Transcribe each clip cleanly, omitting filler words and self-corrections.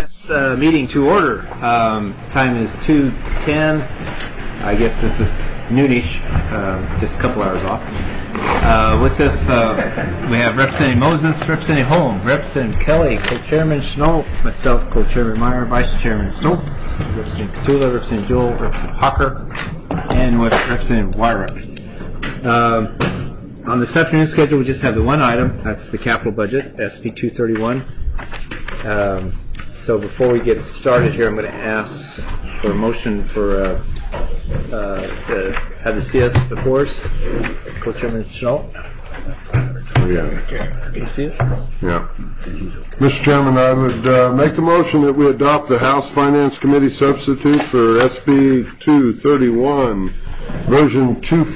Finance meeting to order. Time is 2:10. I guess this is noonish, just a couple hours off. With us, we have Representative Moses, Representative Holm, Representative Kelly, Co-Chairman Snow, myself, Co-Chairman Meyer, Vice Chairman Stoltz, Representative Petula, Representative Joel, Representative Hawker, and with Representative Wyrup. On this afternoon's schedule, we just have the one item. That's the capital budget, SP 231. So before we get started here, I'm going to ask for a motion for to have the CS before us. Co-Chairman Snow. Yeah. Can you see it? Yeah. Mr. Chairman, I would make the motion that we adopt the House Finance Committee substitute for SB 231, version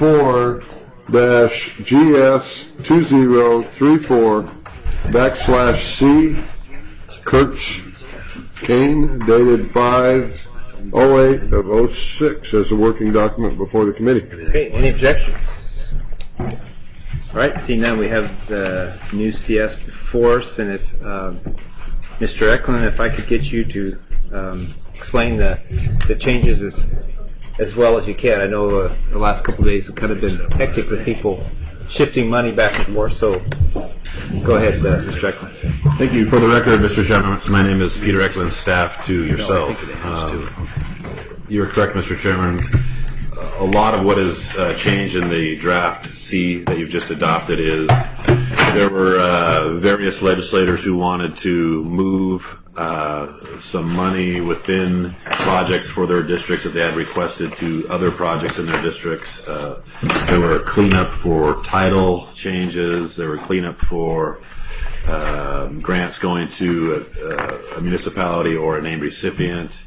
24-GS2034/C, Kurtz Kane, dated 5/08/06 as a working document before the committee. Okay, any objections? All right, seeing none, we have the new CS before us, and if Mr. Eklund, if I could get you to explain the changes as well as you can. I know the last couple of days have kind of been hectic with people shifting money back and forth, so go ahead, Mr. Eklund. Thank you. For the record, Mr. Chairman, my name is Peter Eklund, staff to yourself. You're correct, Mr. Chairman. A lot of what has changed in the draft C that you've just adopted is there were various legislators who wanted to move some money within projects for their districts that they had requested to other projects in their districts. There were cleanup for title changes. There were cleanup for grants going to a municipality or a named recipient.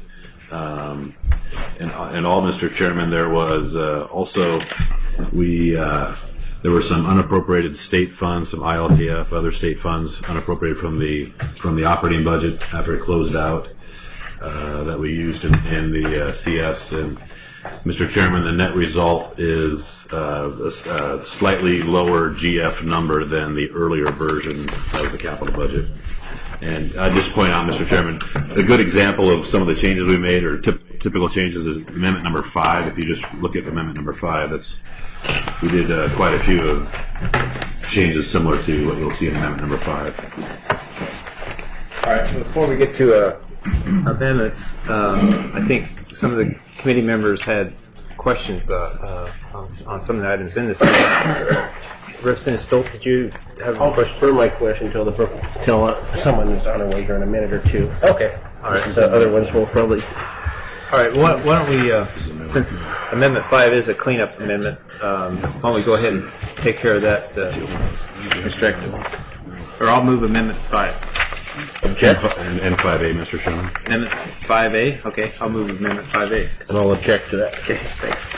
And all, Mr. Chairman, there was also there were some unappropriated state funds, some ILTF, other state funds unappropriated from the operating budget after it closed out that we used in the CS. And Mr. Chairman, the net result is a slightly lower GF number than the earlier version of the capital budget. And I just point out, Mr. Chairman, a good example of some of the changes we made, or typical changes, is Amendment number 5. If you just look at Amendment number 5, we did quite a few of changes similar to what you'll see in Amendment number 5. All right. So before we get to amendments, I think some of the committee members had questions on some of the items in this. Representative Stoltz, did you have a question? Defer my question until someone is on their way here in a minute or two. Okay. All right. So other ones will probably. All right. Why don't we, since Amendment 5 is a cleanup amendment, why don't we go ahead and take care of that, Mr. Eklund? Or I'll move Amendment 5. Object? And 5A, Mr. Chairman. Amendment 5A? Okay. I'll move Amendment 5A. And I'll object to that. Okay. Thanks.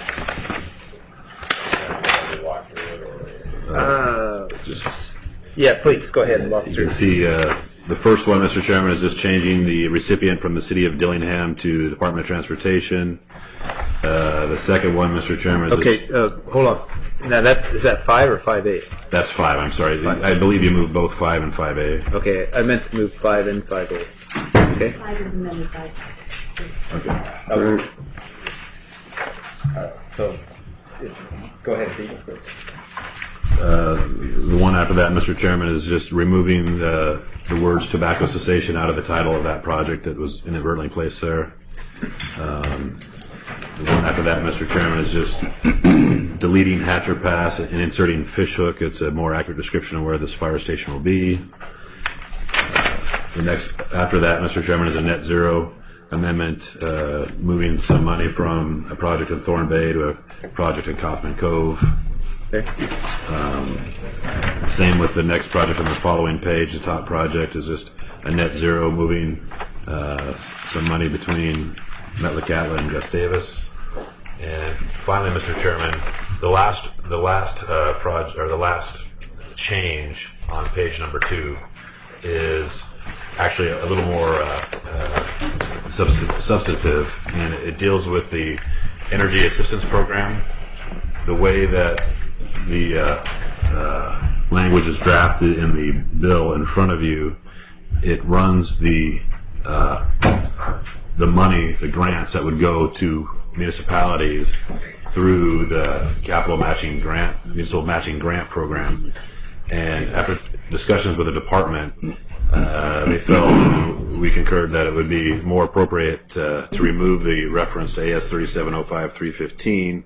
Yeah, please go ahead and walk You through. can see the first one, Mr. Chairman, is just changing the recipient from the City of Dillingham to the Department of Transportation. The second one, Mr. Chairman, is hold on. Now is that 5 or 5A? That's 5. I'm sorry. 5. I believe you moved both 5 and 5A. Okay, I meant to move 5 and 5A. Okay. 5 is amended 5. Okay. So go ahead, Pete. The one after that, Mr. Chairman, is just removing the words tobacco cessation out of the title of that project that was inadvertently placed there. The one after that, Mr. Chairman, is just deleting Hatcher Pass and inserting Fishhook. It's a more accurate description of where this fire station will be. The next after that, Mr. Chairman, is a net zero amendment, moving some money from a project in Thorn Bay to a project in Kaufman Cove. Okay. Same with the next project on the following page. The top project is just a net zero, moving some money between Metlakatla and Gustavus. And finally, Mr. Chairman, the last project, or the last change on page number 2 is actually a little more substantive, and it deals with the Energy Assistance Program. The way that the language is drafted in the bill in front of you, it runs the the money, the grants that would go to municipalities through the municipal matching grant program. And after discussions with the department, they felt, we concurred that it would be more appropriate to remove the reference to AS 3705-315.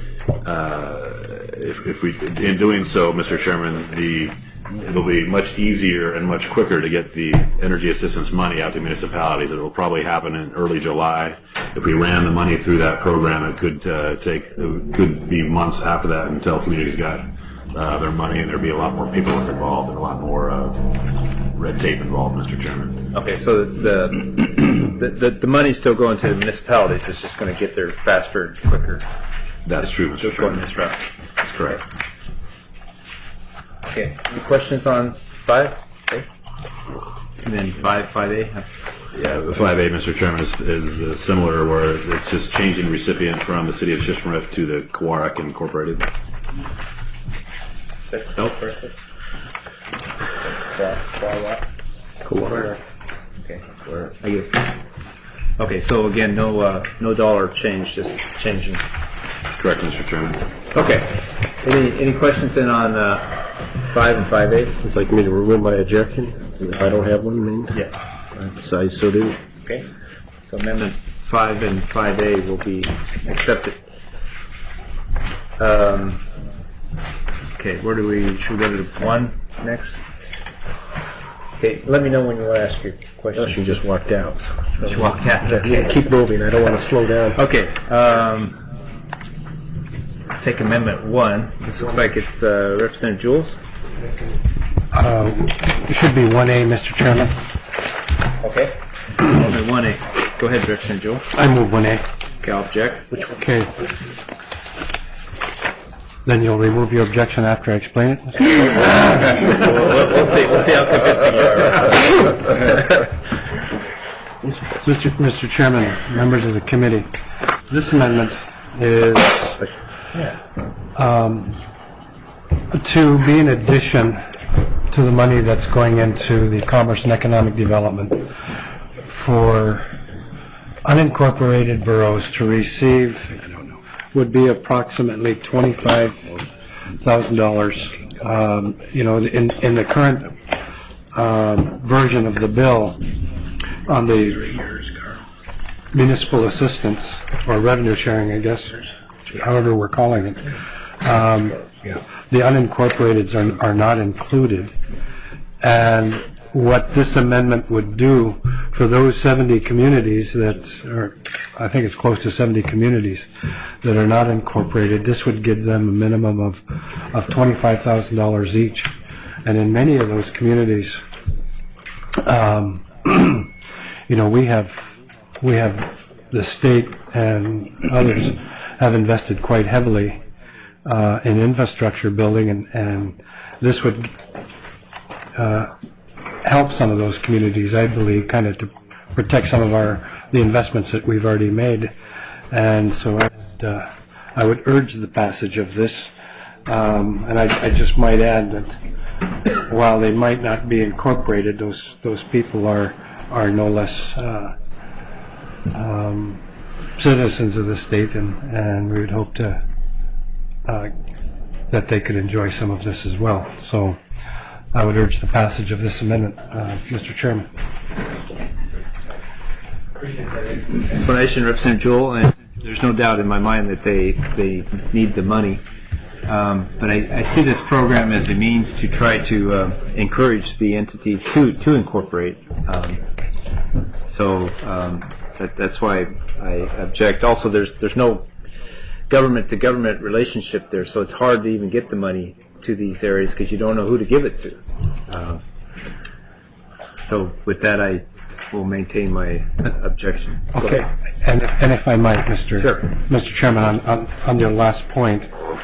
If we, in doing so, Mr. Chairman, it'll be much easier and much quicker to get the energy assistance money out to municipalities. It will probably happen in early July. If we ran the money through that program, it could be months after that until communities got their money, and there'd be a lot more paperwork involved and a lot more red tape involved, Mr. Chairman. Okay, so the money's still going to the municipalities. It's just going to get there faster and quicker. That's true, Mr. Just going Chairman. this route. That's correct. Okay. Any questions on 5A? And then 5A? Yeah, the 5A, Mr. Chairman, is similar, where it's just changing recipient from the city of Shishmaref to the Kawarak Incorporated. That's spelled correctly? Kawarak. Okay. I guess. Okay, so again, no dollar change, just changing. Correct, Mr. Chairman. Okay. Any questions then on 5 and 5A? Would you like me to remove my objection? I don't have one, Maine? Yes. So I so do. Okay. So Amendment 5 and 5A will be accepted. Okay, should we go to 1 next? Okay, let me know when you want to ask your question. She just walked out. She walked out. Yeah, keep moving. I don't want to slow down. Okay. Let's take Amendment 1. This looks like it's Representative Jules. It should be 1A, Mr. Chairman. Okay. Amendment 1A. Go ahead, Representative Jules. I move 1A. Okay, I'll object. Okay. Then you'll remove your objection after I explain it? We'll see. We'll see how convincing you are. Mr. Chairman, members of the committee, this amendment is to be in addition to the money that's going into the Commerce and Economic Development for unincorporated boroughs to receive would be approximately $25,000. In the current version of the bill on the municipal assistance or revenue sharing, I guess, however we're calling it, the unincorporateds are not included. And what this amendment would do for those 70 communities that are, I think it's close to 70 communities that are not incorporated, this would give them a minimum of $25,000 each. And in many of those communities, we have the state and others have invested quite heavily in infrastructure building, and this would help some of those communities, I believe, kind of to protect some of the investments that we've already made. And so I would urge the passage of this. And I just might add that while they might not be incorporated, those people are no less citizens of the state, and we would hope to that they could enjoy some of this as well. So I would urge the passage of this amendment, Mr. Chairman. Explanation, Representative Jewell, and there's no doubt in my mind that they need the money. But I see this program as a means to try to encourage the entities to incorporate. That's why I object. Also, there's no government-to-government relationship there, so it's hard to even get the money to these areas because you don't know who to give it to. So with that, I will maintain my objection. Okay. And if I might, Mr. Sure. Mr. Chairman, on your last point,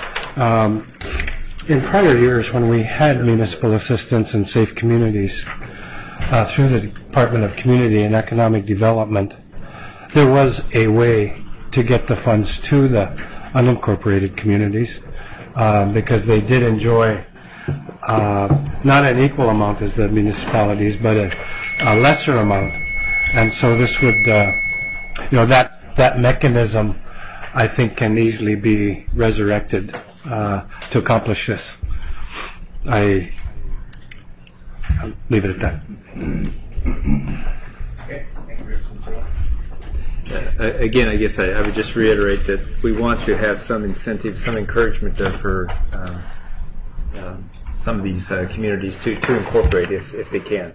in prior years when we had municipal assistance and safe communities through the Department of Community and Economic Development, there was a way to get the funds to the unincorporated communities because they did enjoy not an equal amount as the municipalities, but a lesser amount And so this would, that mechanism, I think, can easily be resurrected to accomplish this. I'll leave it at that. Again, I guess I would just reiterate that we want to have some incentive, some encouragement for some of these communities to incorporate if they can.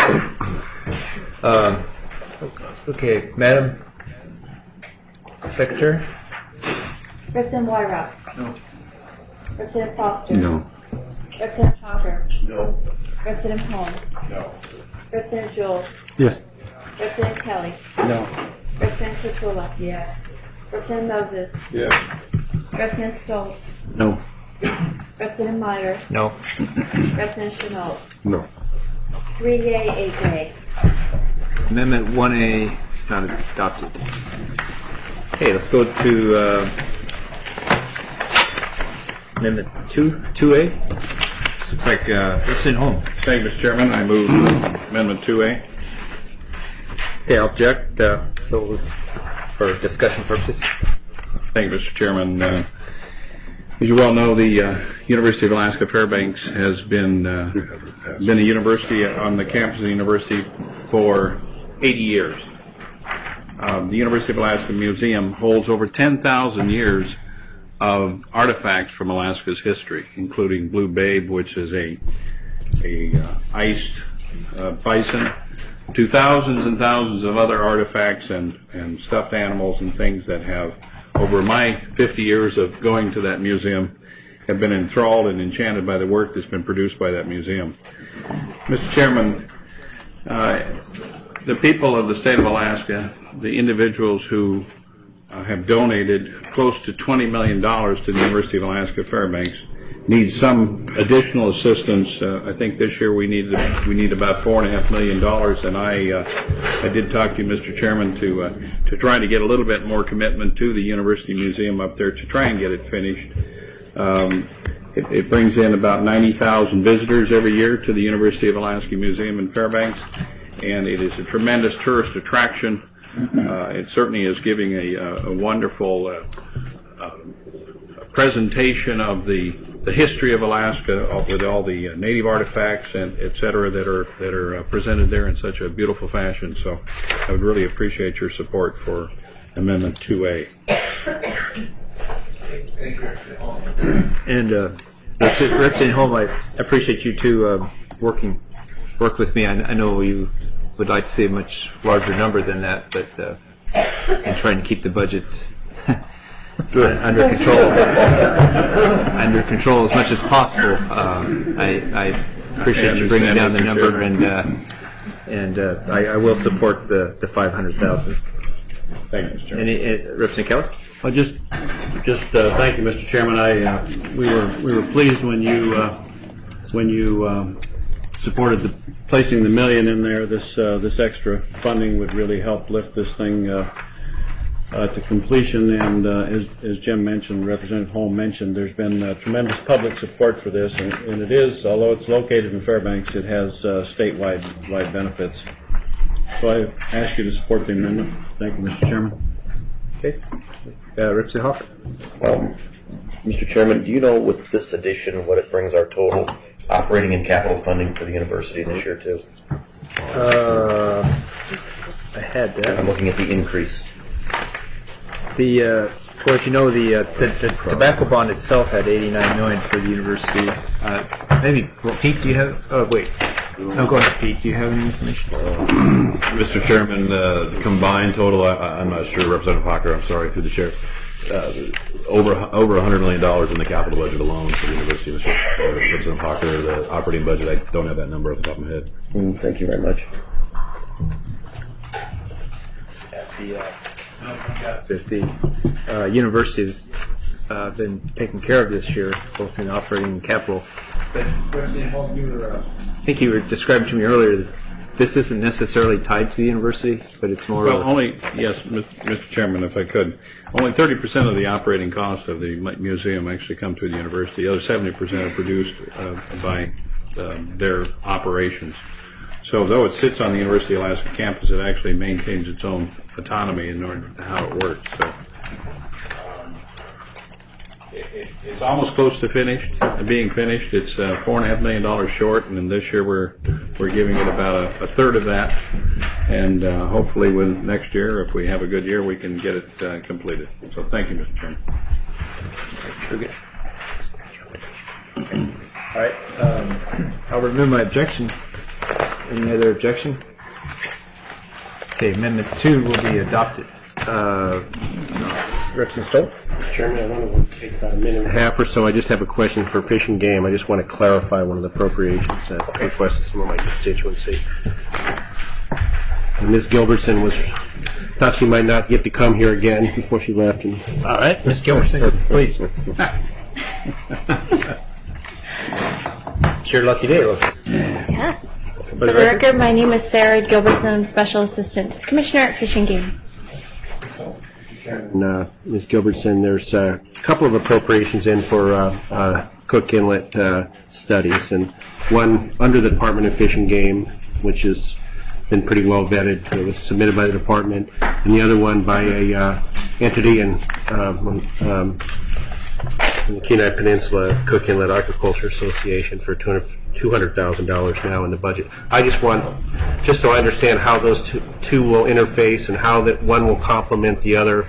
Okay, Madam Secretary? Representative Wyrock? No. Representative Foster? No. Representative Hawker? No. Representative Holm? No. Representative Joel? Yes. Representative Kelly? No. Representative Petula? Yes. Representative Moses? Yes. Representative Stoltz? No. Representative Meyer? No. Representative Chenault? No. 3 yea, 8 nay. Amendment 1A is not adopted. Okay, let's go to Amendment 2A. This looks like Representative Holm. Thank you, Mr. Chairman. I move Amendment 2A. Okay, I'll object so for discussion purposes. Thank you, Mr. Chairman. As you well know, the University of Alaska Fairbanks has been a university on the campus of the university for 80 years. The University of Alaska Museum holds over 10,000 years of artifacts from Alaska's history, including Blue Babe, which is a iced bison, to thousands and thousands of other artifacts and stuffed animals and things that have, over my 50 years of going to that museum, have been enthralled and enchanted by the work that's been produced by that museum. Mr. Chairman, the people of the state of Alaska, the individuals who have donated close to $20 million to the University of Alaska Fairbanks, need some additional assistance. I think this year we need about $4.5 million, and I did talk to you, Mr. Chairman, to try to get a little bit more commitment to the University Museum up there to try and get it finished. It brings in about 90,000 visitors every year to the University of Alaska Museum in Fairbanks, and it is a tremendous tourist attraction. It certainly is giving a wonderful presentation of the history of Alaska with all the native artifacts and et cetera that are presented there in such a beautiful fashion. So I would really appreciate your support for Amendment 2A. And Representative Holm, I appreciate you two work with me. I know you would like to see a much larger number than that, but and trying to keep the budget under control as much as possible. I appreciate you bringing down the number, and I will support the 500,000. Thank you, Mr. Chairman. Representative Keller? Well, just thank you, Mr. Chairman. We were pleased when you supported placing the $1 million in there. This extra funding would really help lift this thing to completion. And as Jim mentioned, Representative Holm mentioned, there's been tremendous public support for this, and it is, although it's located in Fairbanks, it has statewide benefits. So I ask you to support the amendment. Thank you, Mr. Chairman. Okay. Representative Hawker? Mr. Chairman, do you know with this addition what it brings our total operating and capital funding for the university this year too? I had that. I'm looking at the increase. Of course, you know the tobacco bond itself had $89 million for the university. Maybe Pete, do you have? Wait. No, go ahead, Pete. Do you have any information? Mr. Chairman, combined total, I'm not sure, Representative Hawker, I'm sorry, through the chair, over $100 million in the capital budget alone for the university, Representative Hawker. The operating budget, I don't have that number off the top of my head. Thank you very much. The university has been taken care of this year, both in operating and capital. But I think you were describing to me earlier that this isn't necessarily tied to the university, but it's more. Well, yes, Mr. Chairman, if I could, only 30% of the operating costs of the museum actually come to the university. The other 70% are produced by their operations. So though it sits on the University of Alaska campus, it actually maintains its own autonomy in order to how it works. So it's almost close to being finished. It's $4.5 million short, and then this year we're giving it about a third of that. And hopefully, with next year, if we have a good year, we can get it completed. So thank you, Mr. Chairman. Very good. All right. I'll remove my objection. Any other objection? Okay, Amendment 2 will be adopted. Representative Stoltz? Chairman, I only want to take about a minute and a half or so. I just have a question for Fish and Game. I just want to clarify one of the appropriations that requested some of my constituency. Ms. Gilbertson thought she might not get to come here again before she left. All right, Ms. Gilbertson, please. It's your lucky day, look. Yes. For the record, my name is Sarah Gilbertson. I'm Special Assistant to the Commissioner at Fish and Game. Ms. Gilbertson, there's a couple of appropriations in for Cook Inlet studies, and one under the Department of Fish and Game, which has been pretty well vetted. It was submitted by the department, and the other one by a entity in the Kenai Peninsula, Cook Inlet Aquaculture Association, for $200,000 now in the budget. I just so I understand how those two will interface and how that one will complement the other.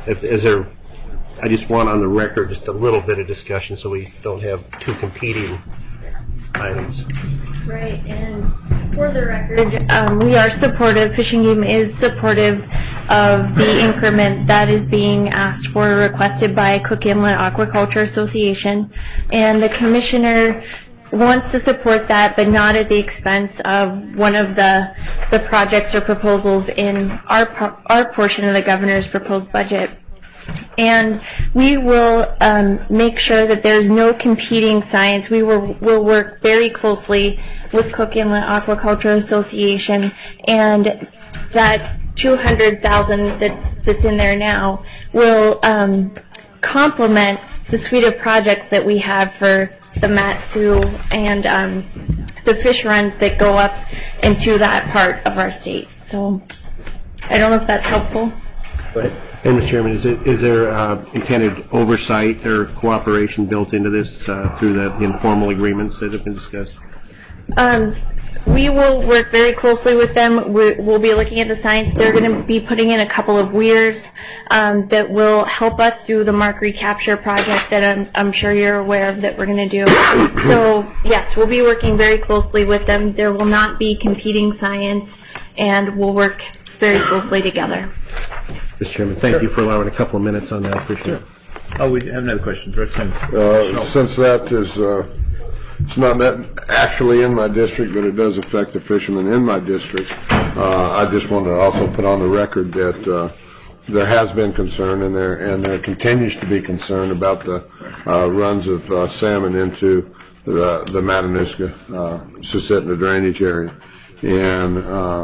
I just want on the record just a little bit of discussion so we don't have two competing items. Right, and for the record, we are supportive. Fish and Game is supportive of the increment that is being asked for, requested by Cook Inlet Aquaculture Association, and the Commissioner wants to support that, but not at the expense of one of the projects or proposals in our portion of the Governor's proposed budget. And we will make sure that there's no competing science. We will work very closely with Cook Inlet Aquaculture Association, and that $200,000 that's in there now will complement the suite of projects that we have for the Mat-Su and the fish runs that go up into that part of our state. So I don't know if that's helpful. Go ahead. And Mr. Chairman, is there intended oversight or cooperation built into this through the informal agreements that have been discussed? We will work very closely with them. We'll be looking at the science. They're going to be putting in a couple of weirs that will help us through the mark recapture project that I'm sure you're aware of that we're going to do. So, yes, we'll be working very closely with them. There will not be competing science, and we'll work very closely together. Mr. Chairman, thank you for allowing a couple of minutes on that. I appreciate it. Oh, we have another question. Since that is it's not actually in my district, but it does affect the fishermen in my district, I just want to also put on the record that there has been concern, and there continues to be concern about the runs of salmon into the Matanuska, Susitna drainage area, and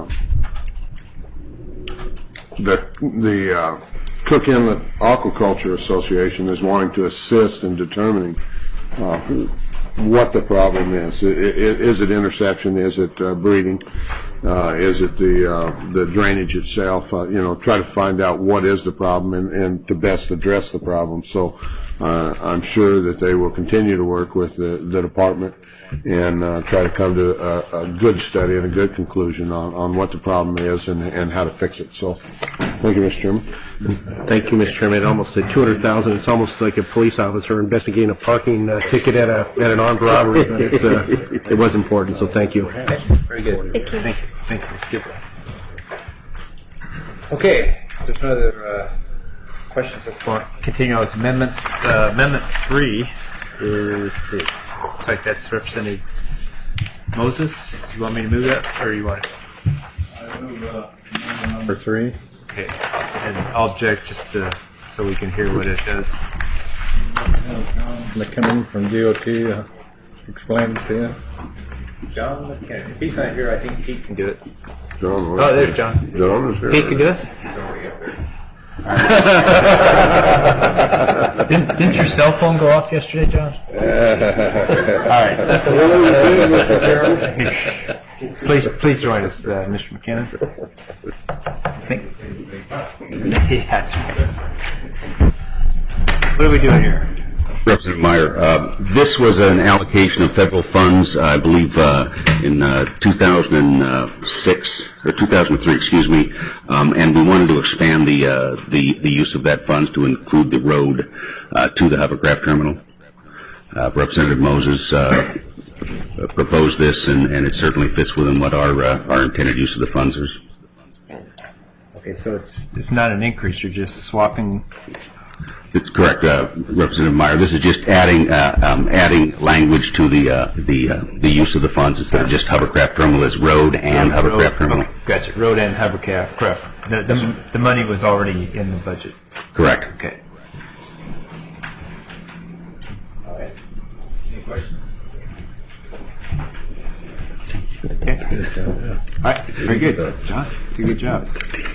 the Cook Inlet Aquaculture Association is wanting to assist in determining what the problem is. Is it interception? Is it breeding? Is it the drainage itself? Try to find out what is the problem and to best address the problem. So I'm sure that they will continue to work with the department and try to come to a good study and a good conclusion on what the problem is and how to fix it. So thank you, Mr. Chairman. Thank you, Mr. Chairman. Almost at $200,000. It's almost like a police officer investigating a parking ticket at an armed robbery. But it was important, so thank you. Okay. Very good. Thank you, Ms. Gilbert. Okay, so if no other questions, let's continue with amendments. Amendment 3 is, looks like that's Representative Moses. You want me to move that, or you want it? I move number 3. Okay, and I'll object just so we can hear what it does. McKinnon from DOT explained to you. John McKinnon. If he's not here, I think Pete can do it. John, oh, there's John. John is here. Pete can do it? Didn't your cell phone go off yesterday, John? All right. Please join us, Mr. McKinnon. I think. Yeah, that's right. What are we doing here? Representative Meyer, this was an allocation of federal funds, I believe, in 2006 or 2003, excuse me, and we wanted to expand the use of that funds to include the road to the hovercraft terminal. Representative Moses proposed this, and it certainly fits within what our intended use of the funds is. Okay, so it's not an increase. You're just swapping. That's correct, Representative Meyer. This is just adding language to the use of the funds instead of just hovercraft terminal as road and hovercraft terminal. Gotcha. Road and hovercraft. The money was already in the budget. Correct. Okay. All right. Any questions? Okay. All right. Very good, John. Did a good job.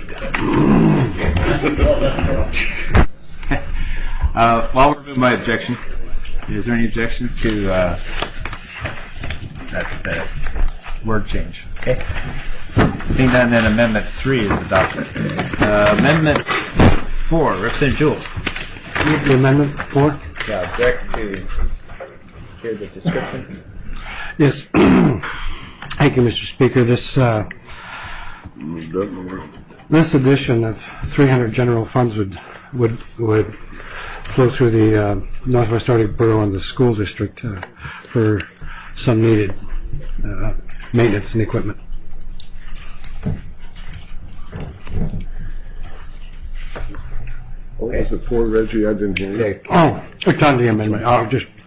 While we're moving my objection, is there any objections to that word change? Okay. Seeing none, then Amendment 3 is adopted. Amendment 4, Representative Jewell. The Amendment 4? Yeah, object to hear the description. Yes. Thank you, Mr. Speaker. This addition of 300 general funds would flow through the Northwest Arctic Borough and the school district for some needed maintenance and equipment. What was it for, Reggie? I didn't hear you. Oh, it's on the amendment. I'm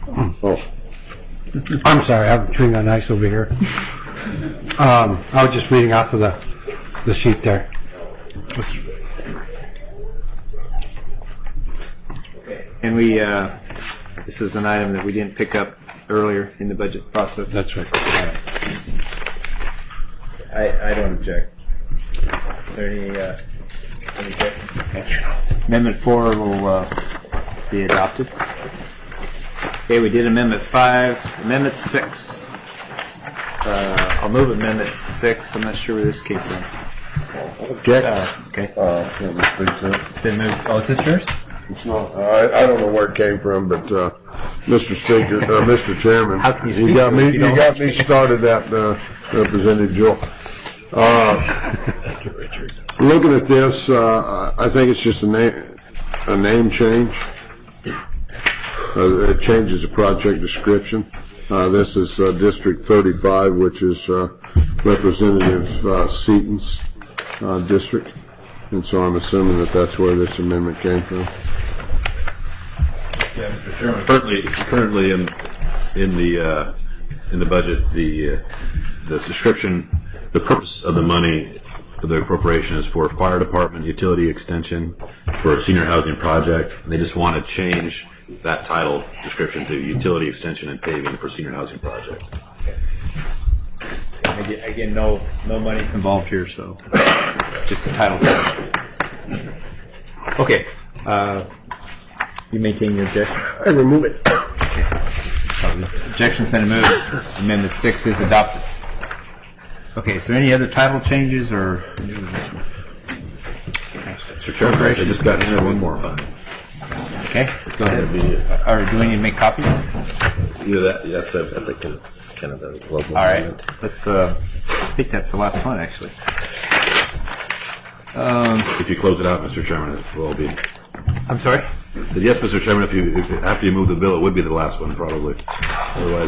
sorry, I'm treating on ice over here. I was just reading off of the sheet there. And this is an item that we didn't pick up earlier in the budget process. That's right. I don't object. Is there any objections? Okay. Amendment 4 will be adopted. Okay, we did Amendment 5. Amendment 6. I'll move Amendment 6. I'm not sure where this came from. Object. Okay. It's been moved. Oh, is this yours? It's not. I don't know where it came from, but Mr. Speaker, Mr. Chairman, how can you speak? You got me started at Representative Jewell. Looking at this, I think it's just a name change. It changes the project description. This is District 35, which is Representative Seaton's district, and so I'm assuming that that's where this amendment came from. Yeah, Mr. Chairman. Currently in the budget, the description, the purpose of the money, the appropriation is for fire department utility extension for a senior housing project. And they just want to change that title description to utility extension and paving for senior housing project. Again, no money's involved here, so just the title. Okay. You maintain your objection? I remove it. Okay. Objection's been removed. Amendment 6 is adopted. Okay, so any other title changes or? Mr. Chairman, I just got in one more. Okay, go ahead. Or do we need to make copies? Either that, yes, I think kind of a global. All right, let's. I think that's the last one, actually. If you close it out, Mr. Chairman, it will be. I'm sorry? I said yes, Mr. Chairman. If after you move the bill, it would be the last one, probably. Otherwise,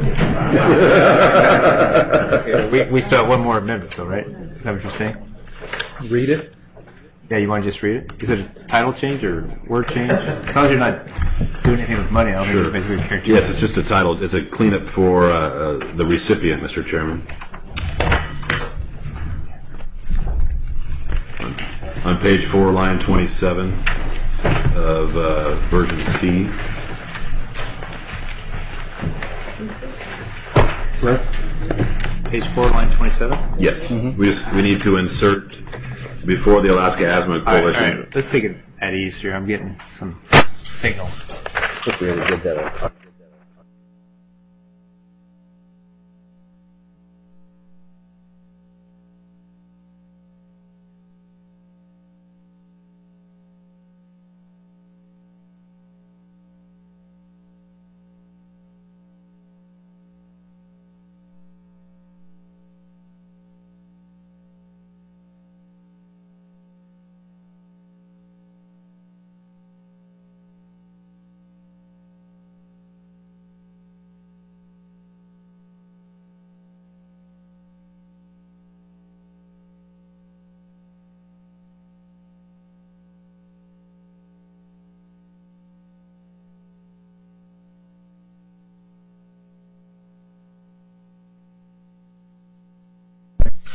we still have one more amendment, though, right? Is that what you're saying? Read it. Yeah, you want to just read it? Is it a title change or word change? As long as you're not doing anything with money, I don't think it's basically a character. Yes, it's just a title. It's a cleanup for the recipient, Mr. Chairman. On page 4, line 27 of version C. Where? Page 4, line 27? Yes. Mm-hmm. We need to insert before the Alaska Asthma Coalition. All right. Let's take it at ease here. I'm getting some signals. I think we already did that.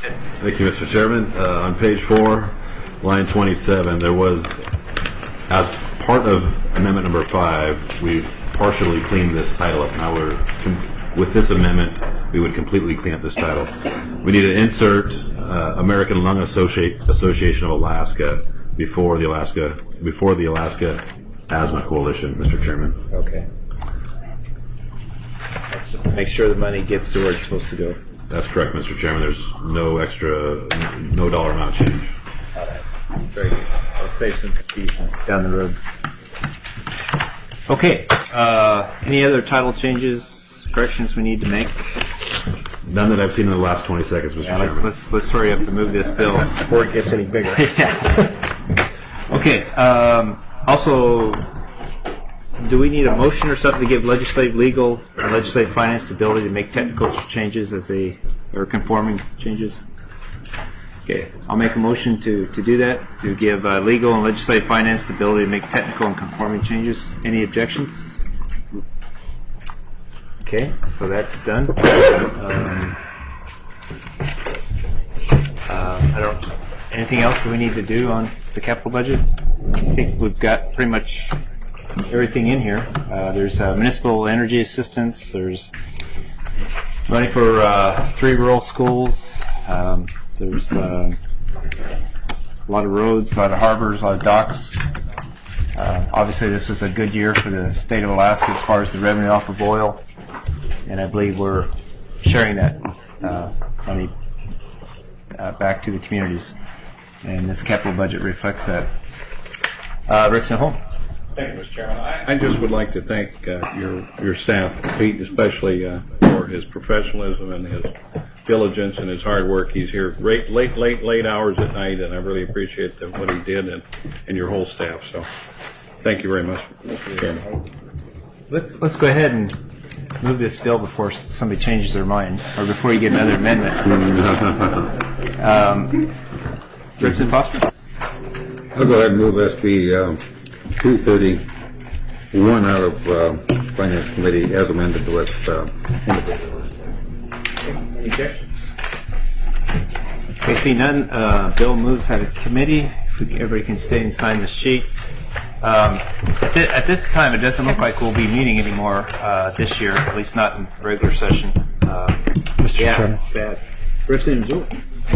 Thank you, Mr. Chairman. On page 4, line 27, there was, as part of amendment number 5, we've partially cleaned this title up. Now with this amendment, we would completely clean up this title. We need to insert American Lung Association of Alaska before the Alaska Asthma Coalition, Mr. Chairman. Okay. That's just to make sure the money gets to where it's supposed to go. That's correct, Mr. Chairman. There's no dollar amount change. All right. Very good. I'll save some confusion down the road. Okay. Any other title changes, corrections we need to make? None that I've seen in the last 20 seconds, Mr. Chairman. Let's hurry up and move this bill before it gets any bigger. Okay. Also, do we need a motion or something to give legislative, legal, and legislative finance the ability to make technical changes or conforming changes? Okay, I'll make a motion to do that, to give legal and legislative finance the ability to make technical and conforming changes. Any objections? Okay, so that's done. Anything else that we need to do on the capital budget? I think we've got pretty much everything in here. There's municipal energy assistance. There's money for 3 rural schools. There's a lot of roads, a lot of harbors, a lot of docks. Obviously, this was a good year for the state of Alaska as far as the revenue off of oil, and I believe we're sharing that money back to the communities, and this capital budget reflects that. Rick Home. Thank you, Mr. Chairman. I just would like to thank your staff, Pete, especially for his professionalism and his diligence and his hard work. He's here late hours at night, and I really appreciate what he did and your whole staff. So, thank you very much, Mr. Chairman. Let's go ahead and move this bill before somebody changes their mind, or before you get another amendment. Richard Foster. I'll go ahead and move SB 231 out of Finance Committee as amended with Any objections? Okay, see none. Bill moves out of committee. If everybody can stay and sign the sheet. At this time, it doesn't look like we'll be meeting anymore this year, at least not in regular session. Mr. Chairman. Sad. Representative Jewell.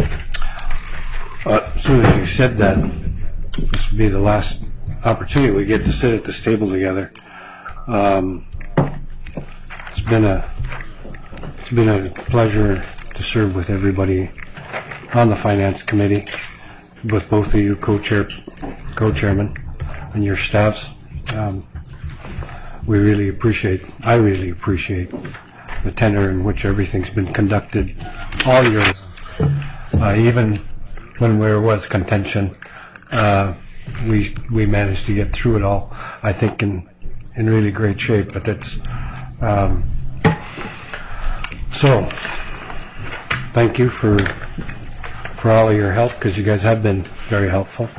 As soon as you said that, this will be the last opportunity we get to sit at this table together. It's been a pleasure to serve with everybody on the Finance Committee, with both of you co-chairmen, and your staffs. I really appreciate the tenor in which everything's been conducted all year, even when there was contention. We managed to get through it all, I think, in really great shape. But that's so. Thank you for all of your help, because you guys have been very helpful.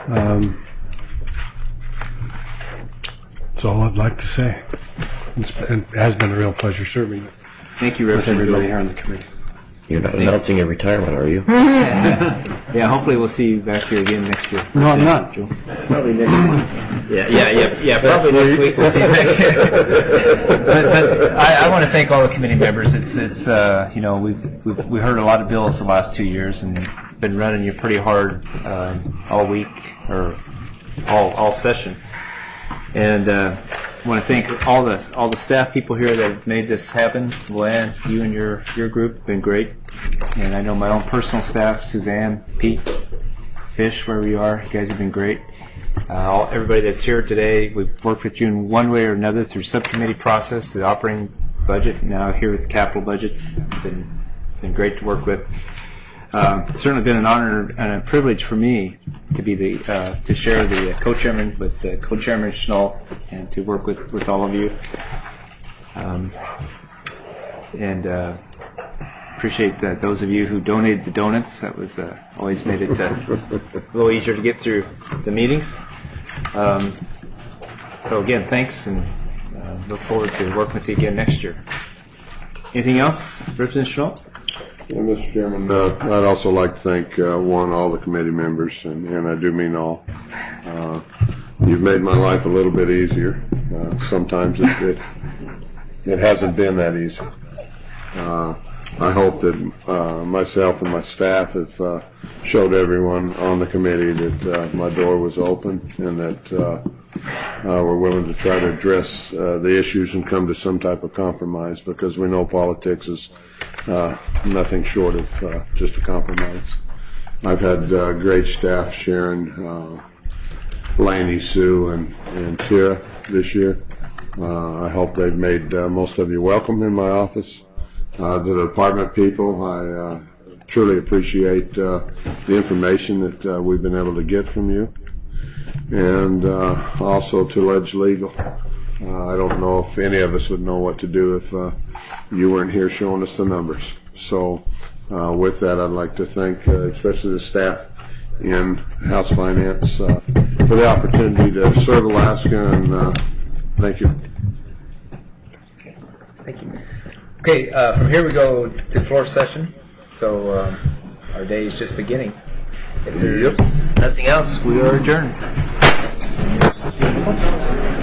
That's all I'd like to say. It has been a real pleasure serving Thank you, with everybody here on the committee. You're not announcing your retirement, are you? Yeah, hopefully we'll see you back here again next year. No, I'm not. Probably next week. Yeah, probably next week we'll see you back here. But I want to thank all the committee members. It's we've heard a lot of bills the last 2 years and been running you pretty hard all week or all session. And I want to thank all the staff people here that have made this happen. Luann, you and your group have been great. And I know my own personal staff, Suzanne, Pete, Fish, wherever you are, you guys have been great. Everybody that's here today, we've worked with you in one way or another through subcommittee process, the operating budget, now here with the capital budget. It's been great to work with. It's certainly been an honor and a privilege for me to be to share the co-chairman with co-chairman Schnault and to work with all of you. Appreciate those of you who donated the donuts. That was always made it a little easier to get through the meetings. So again, thanks, and look forward to working with you again next year. Anything else, Representative Schnault? Mr. Chairman, I'd also like to thank, all the committee members, and I do mean all. You've made my life a little bit easier. Sometimes it hasn't been that easy. I hope that myself and my staff have showed everyone on the committee that my door was open and that we're willing to try to address the issues and come to some type of compromise, because we know politics is nothing short of just a compromise. I've had great staff, Sharon, Laney, Sue, and Tira this year. I hope they've made most of you welcome in my office. To the department people, I truly appreciate the information that we've been able to get from you. And also to Ledge Legal. I don't know if any of us would know what to do if you weren't here showing us the numbers. So with that, I'd like to thank especially the staff in House Finance for the opportunity to serve Alaska, and thank you. Thank you. Okay, from here we go to floor session. So our day is just beginning. If there's nothing else, we are adjourned.